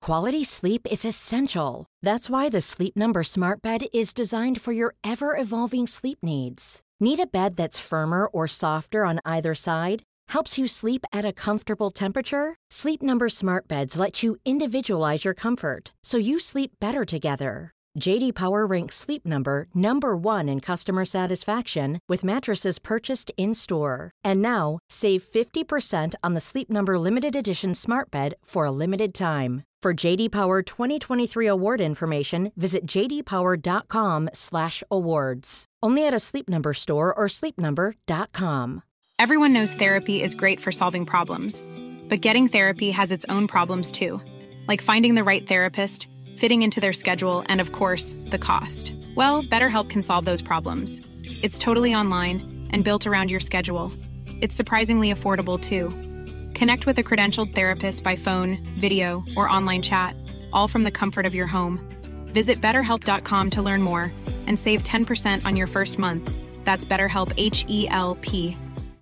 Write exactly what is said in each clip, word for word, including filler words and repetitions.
Quality sleep is essential. That's why the Sleep Number Smart Bed is designed for your ever-evolving sleep needs. Need a bed that's firmer or softer on either side? Helps you sleep at a comfortable temperature? Sleep Number Smart Beds let you individualize your comfort so you sleep better together. J D Power ranks Sleep Number number one in customer satisfaction with mattresses purchased in-store. And now, save fifty percent on the Sleep Number Limited Edition Smart Bed for a limited time. For J D Power twenty twenty-three award information, visit j d power dot com slash awards. Only at a Sleep Number store or sleep number dot com. Everyone knows therapy is great for solving problems, but getting therapy has its own problems too, like finding the right therapist, fitting into their schedule, and of course, the cost. Well, BetterHelp can solve those problems. It's totally online and built around your schedule. It's surprisingly affordable too. Connect with a credentialed therapist by phone, video, or online chat, all from the comfort of your home. Visit better help dot com to learn more and save ten percent on your first month. That's BetterHelp, H E L P.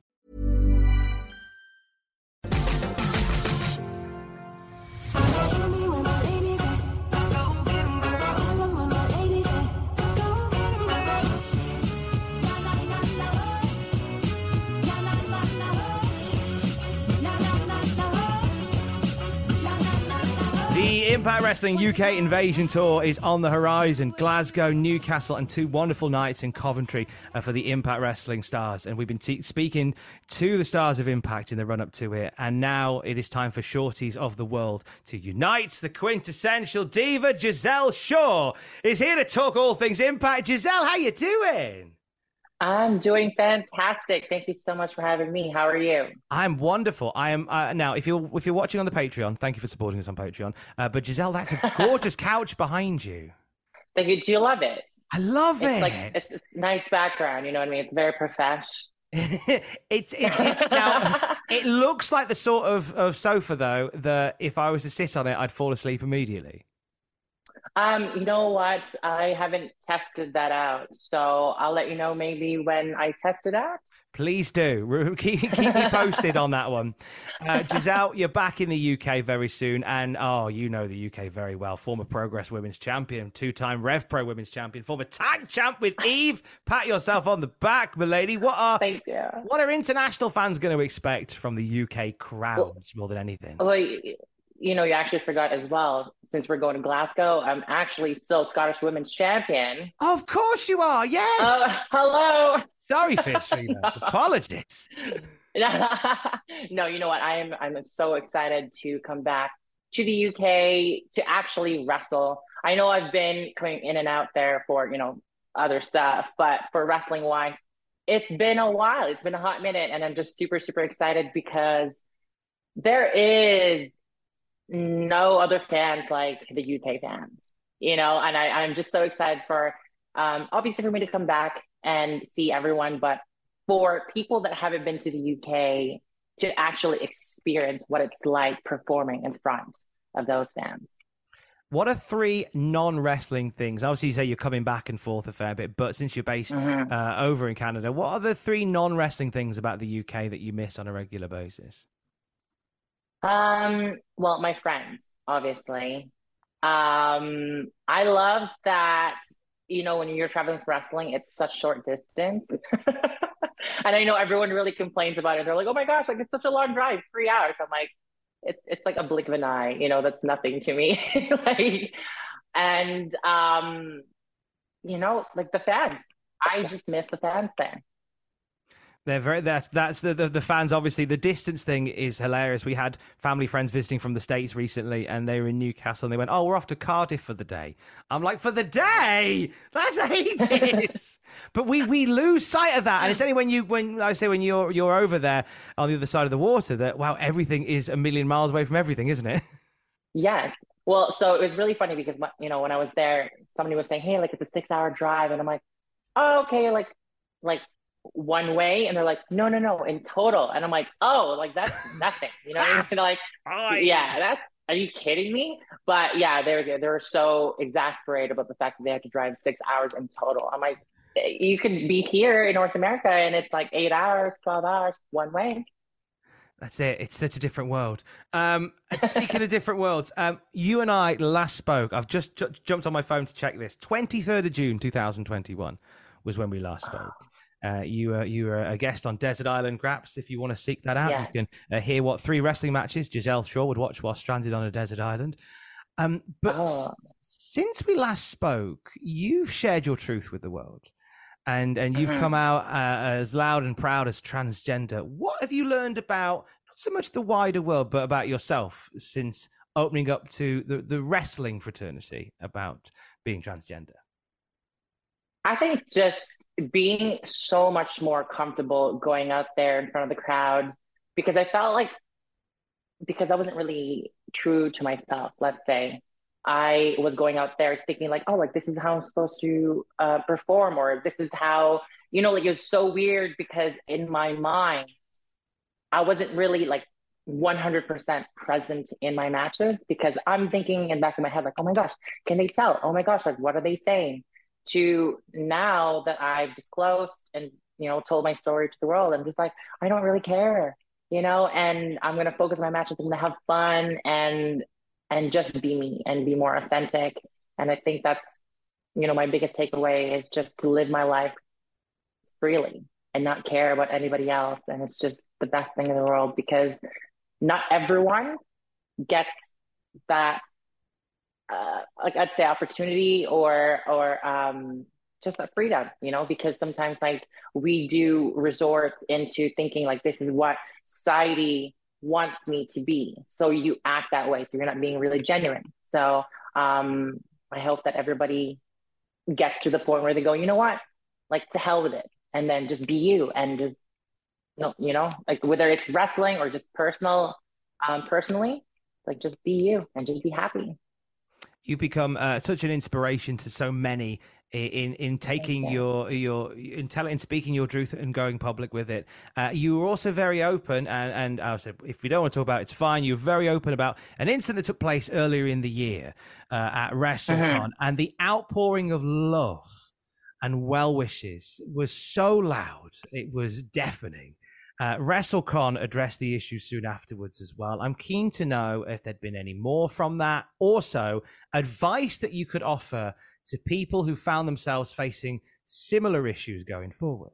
The Impact Wrestling U K Invasion Tour is on the horizon. Glasgow, Newcastle, and two wonderful nights in Coventry uh, for the Impact Wrestling stars. And we've been te- speaking to the stars of Impact in the run-up to it. And now it is time for Shorties of the World to unite. The quintessential diva, Giselle Shaw, is here to talk all things Impact. Giselle, how you doing? I'm doing fantastic. Thank you so much for having me. How are you? I'm wonderful. I am uh, now. If you're if you're watching on the Patreon, thank you for supporting us on Patreon. Uh, but Giselle, that's a gorgeous couch behind you. Thank you. Do you love it? I love it's it. Like it's it's nice background. You know what I mean? It's very profesh. it's, it's, it's now. It looks like the sort of, of sofa though that if I was to sit on it, I'd fall asleep immediately. Um, you know what? I haven't tested that out, so I'll let you know maybe when I test it out. Please do. Keep, keep me posted on that one. Uh, Giselle, you're back in the U K very soon, and oh, you know the U K very well. Former Progress Women's Champion, two-time Rev Pro Women's Champion, former Tag Champ with Eve. Pat yourself on the back, milady. What are Thank you. What are international fans going to expect from the U K crowds more than anything? Well, you know, you actually forgot as well, since we're going to Glasgow, I'm actually still Scottish Women's Champion. Of course you are, yes. Uh, hello. Sorry, Fierce Females. Apologies. No, you know what? I am I'm so excited to come back to the U K to actually wrestle. I know I've been coming in and out there for, you know, other stuff, but for wrestling wise, it's been a while. It's been a hot minute, and I'm just super, super excited because there is no other fans like the U K fans, you know, and I, I'm just so excited for, um, obviously for me to come back and see everyone, but for people that haven't been to the U K to actually experience what it's like performing in front of those fans. What are three non-wrestling things? Obviously, you say you're coming back and forth a fair bit, but since you're based mm-hmm. uh, over in Canada, what are the three non-wrestling things about the U K that you miss on a regular basis? Um, well, my friends, obviously. Um, I love that, you know, when you're traveling for wrestling, it's such short distance. And I know everyone really complains about it. They're like, oh my gosh, like it's such a long drive, three hours. I'm like, it's it's like a blink of an eye, you know, that's nothing to me. Like, and um, you know, like the fans. I just miss the fans there. They're very that's that's the, the the fans. Obviously, the distance thing is hilarious. We had family friends visiting from the States recently, and they were in Newcastle, and they went, "Oh, we're off to Cardiff for the day." I'm like, "For the day? That's ages." But we we lose sight of that, and it's only when you when I say when you're you're over there on the other side of the water that wow, everything is a million miles away from everything, isn't it? Yes. Well, so it was really funny because you know when I was there, somebody was saying, "Hey, like it's a six-hour drive," and I'm like, "Oh, okay, like like." one way, and they're like, no, no, no, in total. And I'm like, oh, like that's nothing, you know? What I mean? Like, fine. Yeah, that's, are you kidding me? But yeah, they were they were so exasperated about the fact that they had to drive six hours in total. I'm like, you could be here in North America, and it's like eight hours, twelve hours, one way. That's it. It's such a different world. Um, and speaking of different worlds, um, you and I last spoke. I've just ju- jumped on my phone to check this. twenty-third of June, two thousand twenty-one was when we last spoke. Uh, you, uh, you were a guest on Desert Island Graps. If you want to seek that out, Yes. you can uh, hear what three wrestling matches Giselle Shaw would watch while stranded on a desert island. Um, but Oh. s- since we last spoke, you've shared your truth with the world. And and you've Mhm. come out uh, as loud and proud as transgender. What have you learned about not so much the wider world, but about yourself since opening up to the, the wrestling fraternity about being transgender? I think just being so much more comfortable going out there in front of the crowd, because I felt like, because I wasn't really true to myself, let's say. I was going out there thinking like, oh, like this is how I'm supposed to uh, perform, or this is how, you know, like it was so weird because in my mind, I wasn't really like one hundred percent present in my matches because I'm thinking in the back of my head, like, oh my gosh, can they tell? Oh my gosh, like what are they saying? To now that I've disclosed and, you know, told my story to the world, I'm just like, I don't really care, you know, and I'm going to focus on my matches. I'm going to have fun and, and just be me and be more authentic. And I think that's, you know, my biggest takeaway is just to live my life freely and not care about anybody else. And it's just the best thing in the world because not everyone gets that, uh, like I'd say opportunity or, or, um, just that freedom, you know, because sometimes like we do resort into thinking like this is what society wants me to be. So you act that way. So you're not being really genuine. So, um, I hope that everybody gets to the point where they go, you know what, like to hell with it. And then just be you and just, you know, you know, like whether it's wrestling or just personal, um, personally, like just be you and just be happy. You've become uh, such an inspiration to so many in in taking you. your your in telling and speaking your truth and going public with it. Uh, you were also very open, and and I said if you don't want to talk about it, it's fine. You were very open about an incident that took place earlier in the year uh, at WrestleCon, Mhm. and the outpouring of love and well wishes was so loud, it was deafening. Uh, WrestleCon addressed the issue soon afterwards as well. I'm keen to know if there'd been any more from that. Also, advice that you could offer to people who found themselves facing similar issues going forward.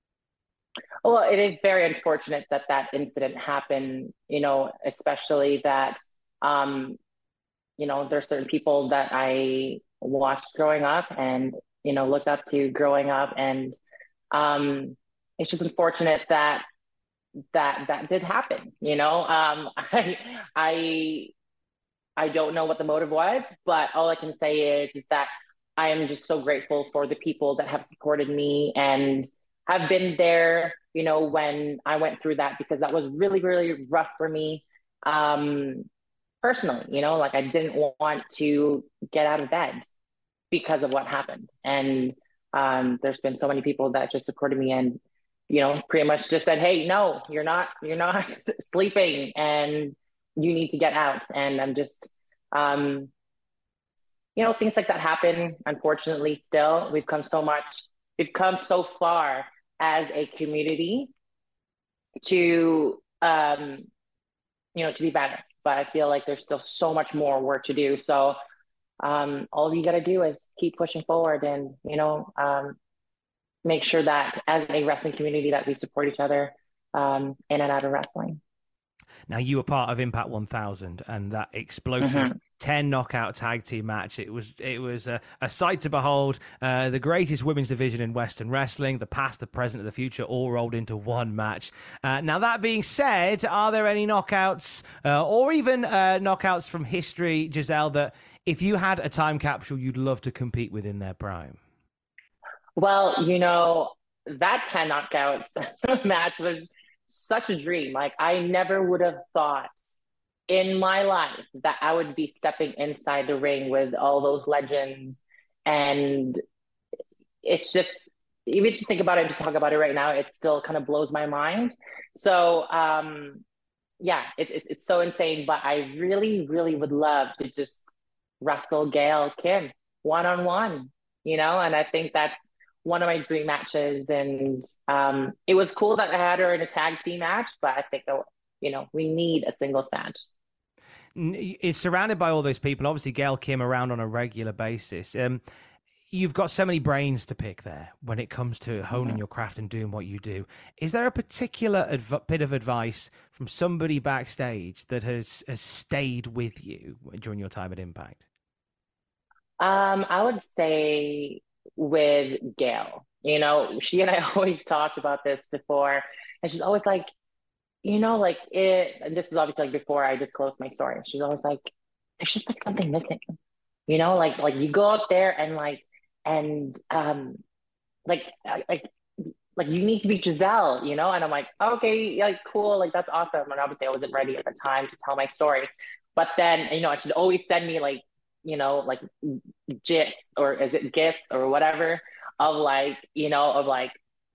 Well, it is very unfortunate that that incident happened, you know, especially that, um, you know, there's certain people that I watched growing up and, you know, looked up to growing up. And um, it's just unfortunate that that that did happen, you know. Um, I, I, I don't know what the motive was, but all I can say is, is that I am just so grateful for the people that have supported me and have been there, you know, when I went through that, because that was really, really rough for me. Um, personally, you know, like I didn't want to get out of bed because of what happened. And um, there's been so many people that just supported me and, you know, pretty much just said, hey, no, you're not, you're not sleeping and you need to get out. And I'm just, um, you know, things like that happen. Unfortunately, still, we've come so much, we've come so far as a community to, um, you know, to be better. But I feel like there's still so much more work to do. So um, all you got to do is keep pushing forward and, you know, um, make sure that as a wrestling community that we support each other um, in and out of wrestling. Now, you were part of Impact one thousand and that explosive Mhm. ten knockout tag team match. It was it was a, a sight to behold. Uh, the greatest women's division in Western wrestling, the past, the present, and the future, all rolled into one match. Uh, now, that being said, are there any knockouts uh, or even uh, knockouts from history, Giselle, that if you had a time capsule, you'd love to compete with in their prime? Well, you know, that ten knockouts match was such a dream. Like, I never would have thought in my life that I would be stepping inside the ring with all those legends. And it's just, even to think about it, to talk about it right now, it still kind of blows my mind. So, um, yeah, it, it, it's so insane. But I really, really would love to just wrestle Gail Kim one on one, you know, and I think that's one of my dream matches. And um, it was cool that I had her in a tag team match, but I think, you you know, we need a singles match. It's surrounded by all those people. Obviously, Gail Kim around on a regular basis. Um, you've got so many brains to pick there when it comes to honing mm-hmm. your craft and doing what you do. Is there a particular adv- bit of advice from somebody backstage that has, has stayed with you during your time at Impact? Um, I would say with Gail. You know, she and I always talked about this before, and she's always like, you know, like it, and this is obviously like before I disclosed my story. She's always like, there's just like something missing, you know, like, like you go out there and like, and, um, like, like, like you need to be Giselle, you know? And I'm like, okay, like, cool. Like, that's awesome. And obviously I wasn't ready at the time to tell my story, but then, you know, it should always send me like, you know, like gifs or is it gifts or whatever of like, you know, of like,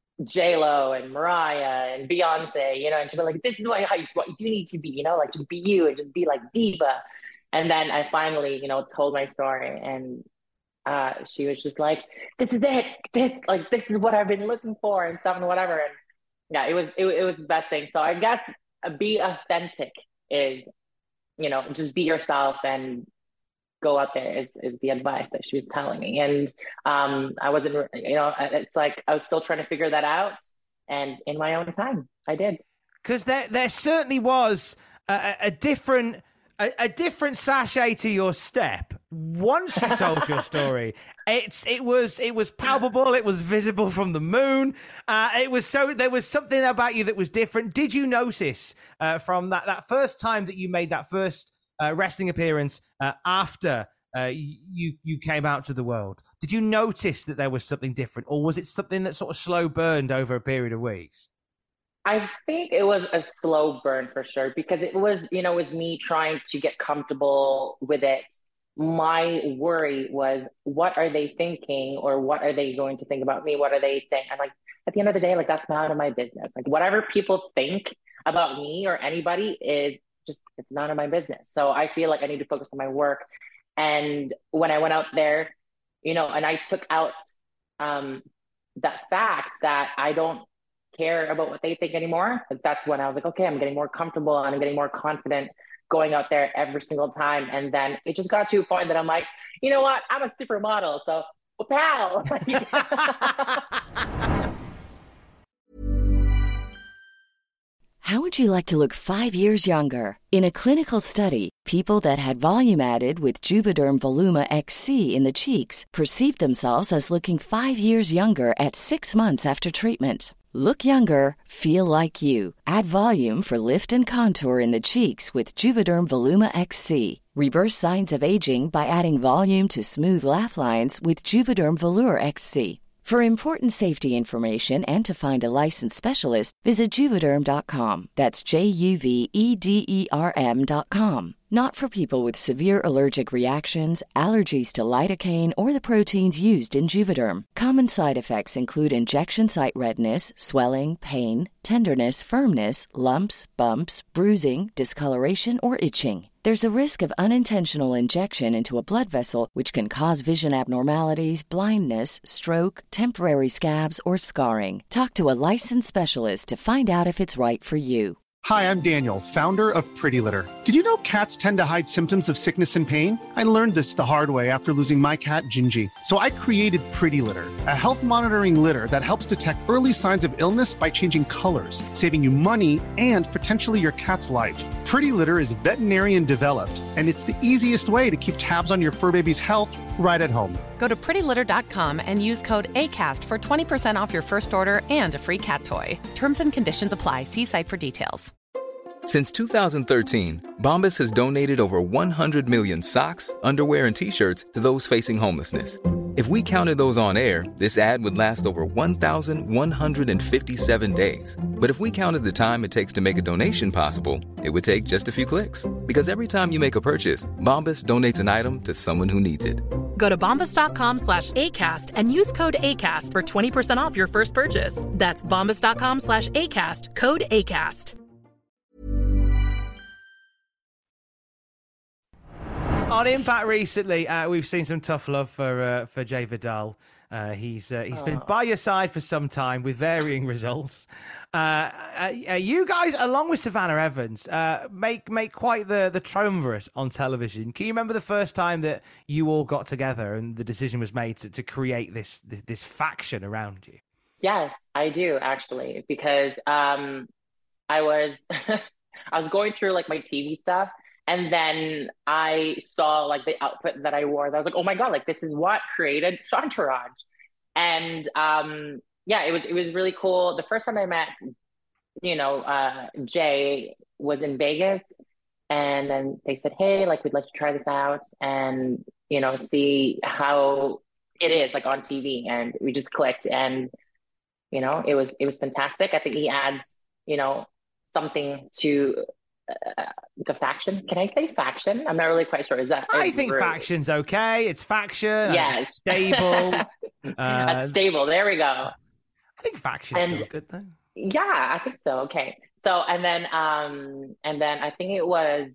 J-Lo and Mariah and Beyonce, you know, and she'd be like, this is what, how you, what you need to be, you know, like just be you and just be like diva. And then I finally, you know, told my story, and uh, she was just like, this is it, this, like, this is what I've been looking for and stuff and whatever. And yeah, it was, it, it was the best thing. So I guess uh, be authentic is, you know, just be yourself and go out there is, is the advice that she was telling me. And um, I wasn't, you know, it's like, I was still trying to figure that out. And in my own time, I did. Because there, there certainly was a, a different, a, a different sachet to your step once you told your story. It's, it was, it was palpable. It was visible from the moon. Uh, it was so, there was something about you that was different. Did you notice uh, from that, that first time that you made that first Uh, wrestling appearance uh, after uh, you you came out to the world? Did you notice that there was something different, or was it something that sort of slow burned over a period of weeks? I think it was a slow burn for sure, because it was, you know, it was me trying to get comfortable with it. My worry was, what are they thinking, or what are they going to think about me? What are they saying? And like, at the end of the day, like, that's none of my business. Like, whatever people think about me or anybody is just, it's none of my business. So I feel like I need to focus on my work. And when I went out there, you know, and I took out um, that fact that I don't care about what they think anymore, that's when I was like, okay, I'm getting more comfortable and I'm getting more confident going out there every single time. And then it just got to a point that I'm like, you know what, I'm a supermodel, so well, pal. How would you like to look five years younger? In a clinical study, people that had volume added with Juvederm Voluma X C in the cheeks perceived themselves as looking five years younger at six months after treatment. Look younger, feel like you. Add volume for lift and contour in the cheeks with Juvederm Voluma X C. Reverse signs of aging by adding volume to smooth laugh lines with Juvederm Volure X C. For important safety information and to find a licensed specialist, visit Juvederm dot com. That's J U V E D E R M dot com. Not for people with severe allergic reactions, allergies to lidocaine, or the proteins used in Juvederm. Common side effects include injection site redness, swelling, pain, tenderness, firmness, lumps, bumps, bruising, discoloration, or itching. There's a risk of unintentional injection into a blood vessel, which can cause vision abnormalities, blindness, stroke, temporary scabs, or scarring. Talk to a licensed specialist to find out if it's right for you. Hi, I'm Daniel, founder of Pretty Litter. Did you know cats tend to hide symptoms of sickness and pain? I learned this the hard way after losing my cat, Gingy. So I created Pretty Litter, a health monitoring litter that helps detect early signs of illness by changing colors, saving you money and potentially your cat's life. Pretty Litter is veterinarian developed, and it's the easiest way to keep tabs on your fur baby's health right at home. Go to pretty litter dot com and use code ACAST for twenty percent off your first order and a free cat toy. Terms and conditions apply. See site for details. Since two thousand thirteen, Bombas has donated over one hundred million socks, underwear, and T-shirts to those facing homelessness. If we counted those on air, this ad would last over one thousand one hundred fifty-seven days. But if we counted the time it takes to make a donation possible, it would take just a few clicks. Because every time you make a purchase, Bombas donates an item to someone who needs it. Go to bombas dot com slash ACAST and use code ACAST for twenty percent off your first purchase. That's bombas dot com slash ACAST, code ACAST. On Impact recently, uh, we've seen some tough love for uh, for Jay Vidal. Uh, he's uh, he's been Oh. by your side for some time with varying results. Uh, uh, uh, you guys, along with Savannah Evans, uh, make make quite the the triumvirate on television. Can you remember the first time that you all got together and the decision was made to, to create this, this this faction around you? Yes, I do actually, because um, I was I was going through like my T V stuff, and then I saw like the outfit that I wore. And I was like, oh my God, like this is what created Shantaraj. And um, yeah, it was it was really cool. The first time I met, you know, uh, Jay was in Vegas, and then they said, hey, like we'd like to try this out and you know see how it is like on T V, and we just clicked, and you know it was it was fantastic. I think he adds you know something to uh, the faction. Can I say faction? I'm not really quite sure. Is that? I think rude? faction's okay. It's faction. Yes. It's stable. uh, That's stable. There we go. I think faction's And- still good though. Yeah, I think so. Okay. So and then um and then I think it was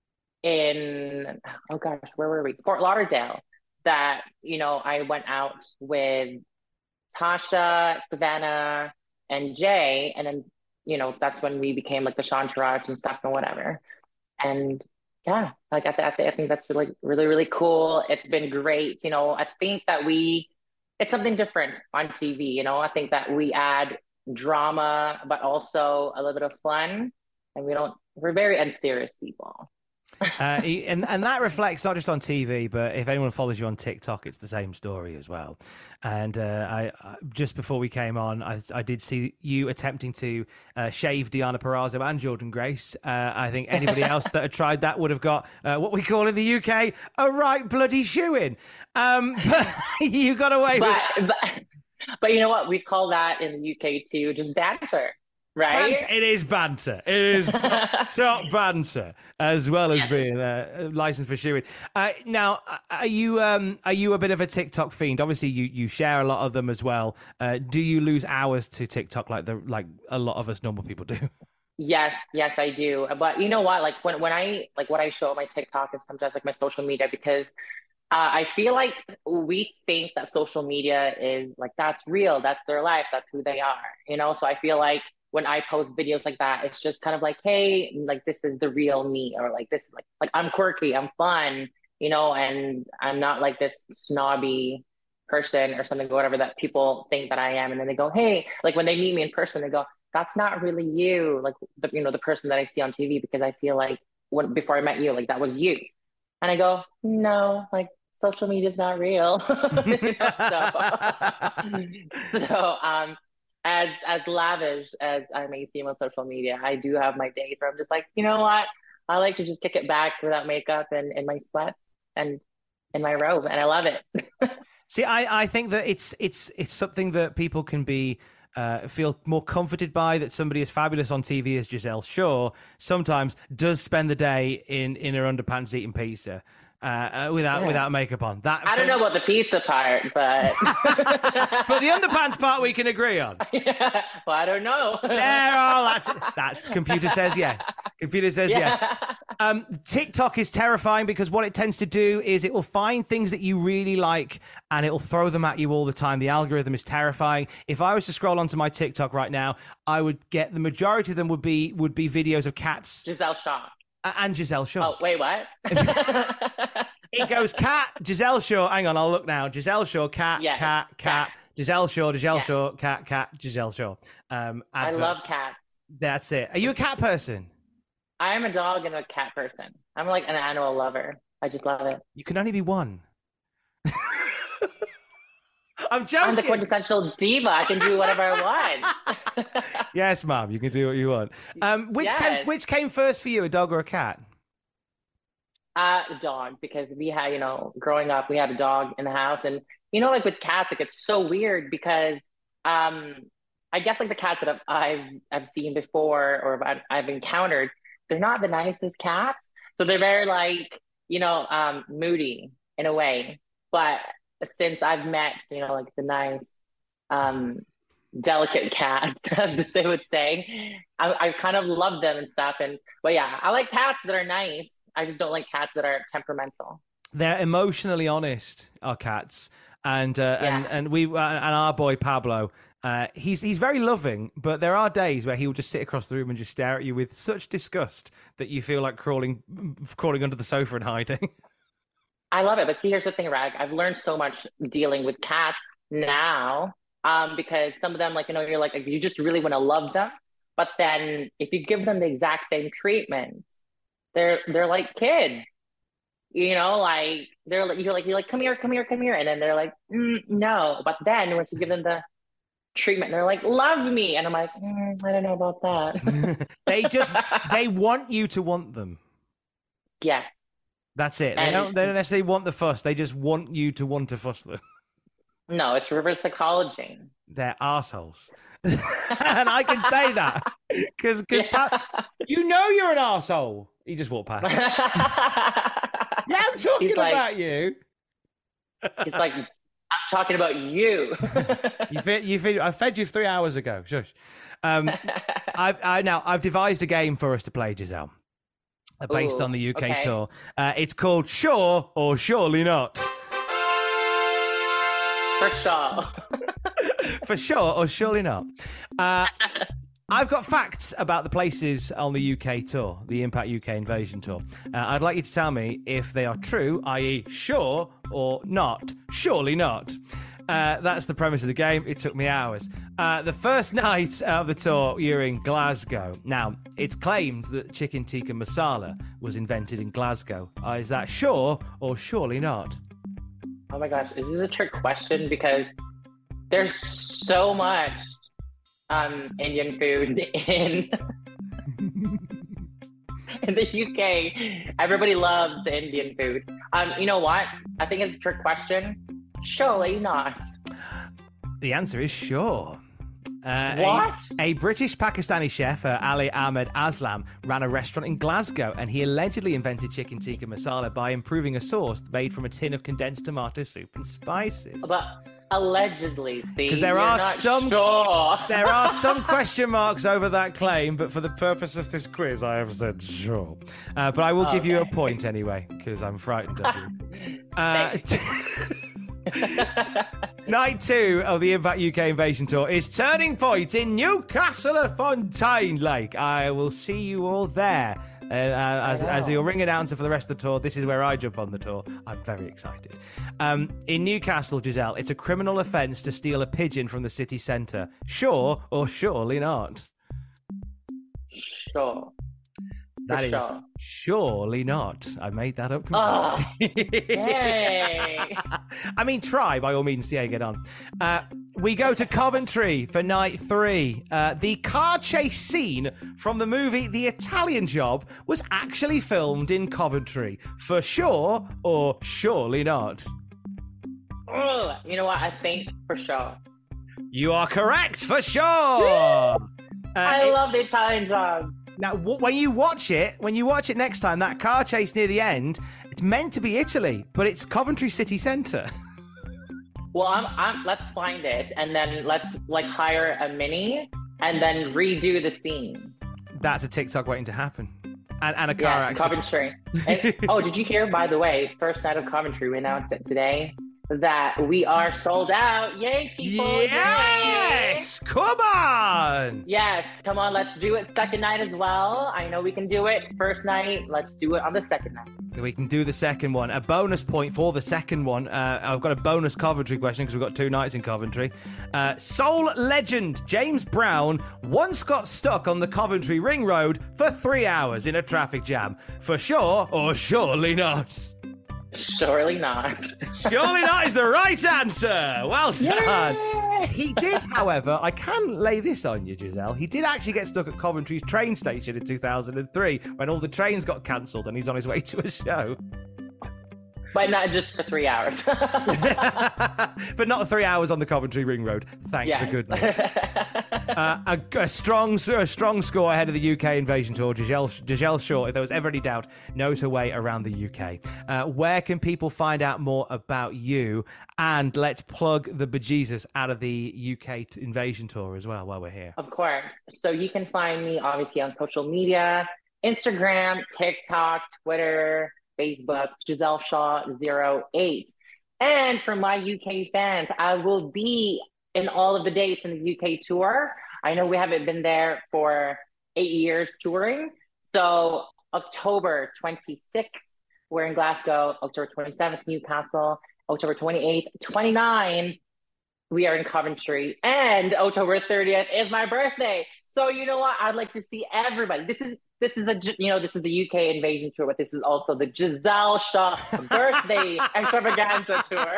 in oh gosh, where were we? Fort Lauderdale that, you know, I went out with Tasha, Savannah, and Jay, and then, you know, that's when we became like the Shantaraj and stuff and whatever. And yeah, like I, th- I think that's really, really, really cool. It's been great. You know, I think that we, it's something different on T V. You know, I think that we add drama, but also a little bit of fun. And we don't, we're very unserious people. Uh, he- and and that reflects not just on T V, but if anyone follows you on TikTok, it's the same story as well. And uh, I, I just before we came on, I, I did see you attempting to uh, shave Diana Perazzo and Jordan Grace. Uh, I think anybody else that had tried that would have got uh, what we call in the U K a right bloody shoe in. Um, but you got away with But, but, but you know what? We call that in the U K too, just banter, right? Banter. It is banter. It is top, top banter, as well as being uh, licensed for shoeing. Uh, now, are you um, are you a bit of a TikTok fiend? Obviously, you, you share a lot of them as well. Uh, do you lose hours to TikTok like the like a lot of us normal people do? Yes, yes, I do. But you know what? Like when, when I like what I show on my TikTok and sometimes like my social media, because uh, I feel like we think that social media is like that's real, that's their life, that's who they are, you know? So I feel like when I post videos like that, it's just kind of like, hey, like this is the real me, or like this is like like I'm quirky, I'm fun, you know, and I'm not like this snobby person or something, whatever that people think that I am. And then they go, hey, like when they meet me in person, they go, that's not really you, like the you know the person that I see on T V, because I feel like when before I met you, like that was you. And I go, no, like social media is not real. You know, so, so um, as as lavish as I may seem on social media, I do have my days where I'm just like, you know what? I like to just kick it back without makeup and in my sweats and in my robe, and I love it. See, I, I think that it's it's it's something that people can be uh, feel more comforted by. That somebody as fabulous on T V as Giselle Shaw sometimes does spend the day in in her underpants eating pizza. Uh, uh, without Yeah. without makeup on. That I don't know about the pizza part, but but the underpants part we can agree on. yeah, well, I don't know. There, oh, that's that's computer says yes. Computer says yes. Yeah. Um, TikTok is terrifying because what it tends to do is it will find things that you really like and it will throw them at you all the time. The algorithm is terrifying. If I was to scroll onto my TikTok right now, I would get the majority of them would be would be videos of cats Giselle Shaw. and Giselle Shaw. Oh, wait, what? It goes cat, Giselle Shaw. Hang on, I'll look now. Giselle Shaw, cat, Yes, cat, cat. cat. Giselle Shaw, Giselle Yeah. Shaw, cat, cat, Giselle Shaw. Um, I advert. love cats. That's it. Are you a cat person? I am a dog and a cat person. I'm like an animal lover. I just love it. You can only be one. I'm joking. I'm the quintessential diva. I can do whatever I want. Yes, ma'am. You can do what you want. Um, which came Yes. which came first for you, a dog or a cat? Uh, dog, because we had, you know, growing up, we had a dog in the house, and you know, like with cats, like it's so weird because, um, I guess like the cats that I've I've, I've seen before or I've, I've encountered, they're not the nicest cats. So they're very like, you know, um, moody in a way. But since I've met, you know, like the nice, um, delicate cats, as they would say, I, I kind of love them and stuff. And but yeah, I like cats that are nice. I just don't like cats that are temperamental. They're emotionally honest, our cats. and uh, Yeah. and and we uh, and our boy Pablo. Uh, he's he's very loving, but there are days where he will just sit across the room and just stare at you with such disgust that you feel like crawling crawling under the sofa and hiding. I love it. But see, here's the thing, Rag. I've learned so much dealing with cats now, um, because some of them, like, you know, you're like, you just really want to love them. But then if you give them the exact same treatment, they're they're like kids, you know, like they're like, you're like, you're like, come here, come here, come here. And then they're like, mm, no. But then once you give them the treatment, they're like, love me. And I'm like, mm, I don't know about that. They just, they want you to want them. Yes. That's it. They And- don't, they don't necessarily want the fuss. They just want you to want to fuss them. No, it's reverse psychology. They're assholes. And I can say that because because Yeah. you know you're an asshole. He just walked past. Yeah, I'm talking He's like- about you. He's like, I'm talking about you. You fed, you fed, I fed you three hours ago. Shush. Um, I've I, now I've devised a game for us to play, Giselle, uh, based Ooh, on the U K okay. tour. Uh, it's called Sure or Surely Not. For sure. For sure or surely not. Uh, I've got facts about the places on the U K tour, the Impact U K Invasion tour. Uh, I'd like you to tell me if they are true, that is sure or not. Surely not. Uh, that's the premise of the game. It took me hours. Uh, the first night of the tour, you're in Glasgow. Now, it's claimed that chicken tikka masala was invented in Glasgow. Uh, is that sure or surely not? Oh my gosh, is this a trick question? Because there's so much um, Indian food in in the U K. Everybody loves the Indian food. Um, you know what? I think it's a trick question. Surely not. The answer is sure. Uh, What? A, a British Pakistani chef, uh, Ali Ahmed Aslam, ran a restaurant in Glasgow, and he allegedly invented chicken tikka masala by improving a sauce made from a tin of condensed tomato soup and spices. But allegedly, see, 'Cause there you're are not some- Sure. There are some question marks over that claim, but for the purpose of this quiz, I have said sure. Uh, but I will give you a Okay. point anyway, because I'm frightened of you. Uh, Night two of the Impact U K Invasion Tour is Turning Point in Newcastle upon Tyne Lake. I will see you all there. Uh, as, as your ring announcer for the rest of the tour, this is where I jump on the tour. I'm very excited. Um, in Newcastle, Giselle, it's a criminal offence to steal a pigeon from the city centre. Sure or surely not? Sure. That For is sure. surely not. I made that up Oh, completely. yay. I mean, try by all means. See how you get on. Uh, we go to Coventry for night three. Uh, the car chase scene from the movie The Italian Job was actually filmed in Coventry. For sure or surely not? Ugh. You know what? I think for sure. You are correct. For sure. Uh, I it- love the Italian Job. Now, w- when you watch it, when you watch it next time, that car chase near the end, it's meant to be Italy, but it's Coventry city centre. Well, I'm, I'm, let's find it and then let's like hire a mini and then redo the scene. That's a TikTok waiting to happen. And, and a car Yes, accident. Coventry. And, oh, did you hear, by the way, first night of Coventry, we announced it today that we are sold out. Yay, people. Yay. Yes! Come on! Yes, come on, let's do it second night as well. I know we can do it first night. Let's do it on the second night. We can do the second one. A bonus point for the second one. Uh, I've got a bonus Coventry question because we've got two nights in Coventry. Uh, soul legend James Brown once got stuck on the Coventry Ring Road for three hours in a traffic jam. For sure or surely not? Surely not. Surely not is the right answer. Well done. Yay! He did, however, I can lay this on you, Giselle. He did actually get stuck at Coventry's train station in two thousand three when all the trains got cancelled and he's on his way to a show. But not just for three hours. But not three hours on the Coventry Ring Road. Thank Yes. the goodness. Uh, a, a strong a strong score ahead of the U K Invasion Tour. Giselle, Giselle Shaw, if there was ever any doubt, knows her way around the U K. Uh, where can people find out more about you? And let's plug the bejesus out of the U K t- Invasion Tour as well while we're here. Of course. So you can find me obviously on social media, Instagram, TikTok, Twitter, Facebook, Giselle Shaw zero eight. And for my U K fans, I will be in all of the dates in the U K tour. I know we haven't been there for eight years touring. So October twenty-sixth, we're in Glasgow. October twenty-seventh, Newcastle. October twenty-eighth, twenty-ninth, we are in Coventry. And October thirtieth is my birthday. So you know what? I'd like to see everybody. This is this is a you know this is the U K Invasion tour, but this is also the Giselle Shaw birthday extravaganza tour.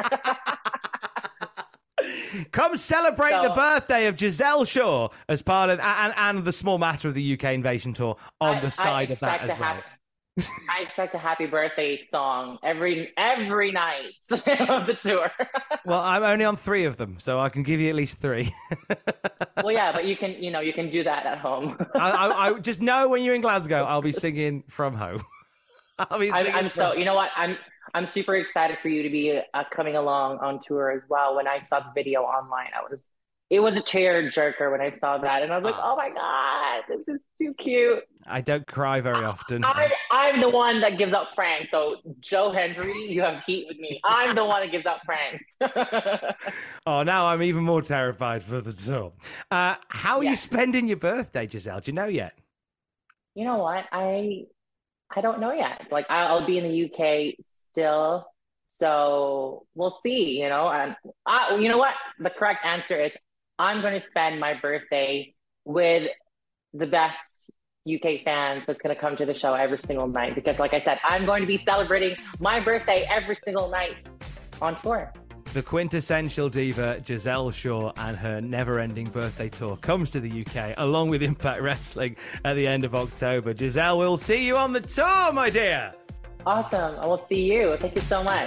Come celebrate so, the birthday of Giselle Shaw as part of and, and the Small Matter of the U K Invasion tour on I, the side of that as well. I expect a happy birthday song every every night of the tour. Well, I'm only on three of them, so I can give you at least three. Well, yeah, but you can, you know, you can do that at home. I, I, I just know when you're in Glasgow, I'll be singing from home. I'll be singing. I'm, I'm so, you know what, I'm I'm super excited for you to be uh, coming along on tour as well. When I saw the video online, I was. It was a tear jerker when I saw that. And I was like, oh my God, this is too cute. I don't cry very often. I, I'm the one that gives out pranks. So Joe Hendry, you have heat with me. I'm the one that gives out pranks. Oh, now I'm even more terrified for the tour. Uh, how are yeah. you spending your birthday, Giselle? Do you know yet? You know what? I I don't know yet. Like I'll be in the U K still. So we'll see, you know. And I, you know what? The correct answer is I'm going to spend my birthday with the best U K fans that's going to come to the show every single night. Because like I said, I'm going to be celebrating my birthday every single night on tour. The quintessential diva, Giselle Shaw, and her never-ending birthday tour comes to the U K, along with Impact Wrestling at the end of October. Giselle, we'll see you on the tour, my dear. Awesome. I will see you. Thank you so much.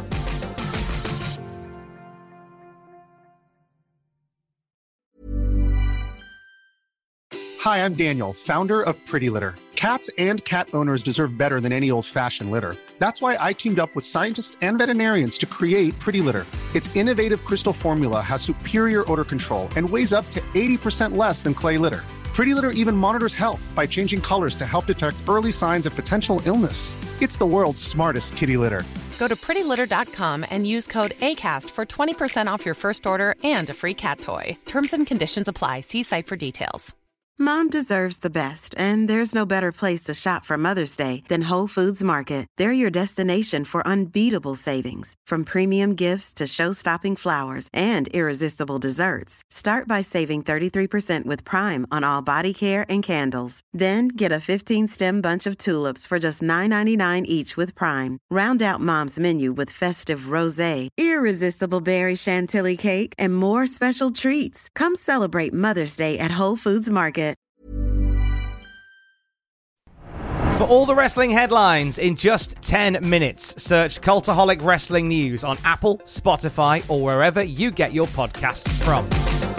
Hi, I'm Daniel, founder of Pretty Litter. Cats and cat owners deserve better than any old-fashioned litter. That's why I teamed up with scientists and veterinarians to create Pretty Litter. Its innovative crystal formula has superior odor control and weighs up to eighty percent less than clay litter. Pretty Litter even monitors health by changing colors to help detect early signs of potential illness. It's the world's smartest kitty litter. Go to pretty litter dot com and use code ACAST for twenty percent off your first order and a free cat toy. Terms and conditions apply. See site for details. Mom deserves the best, and there's no better place to shop for Mother's Day than Whole Foods Market. They're your destination for unbeatable savings, from premium gifts to show-stopping flowers and irresistible desserts. Start by saving thirty-three percent with Prime on all body care and candles. Then get a fifteen-stem bunch of tulips for just nine ninety-nine each with Prime. Round out Mom's menu with festive rosé, irresistible berry chantilly cake, and more special treats. Come celebrate Mother's Day at Whole Foods Market. For all the wrestling headlines in just ten minutes, search Cultaholic Wrestling News on Apple, Spotify, or wherever you get your podcasts from.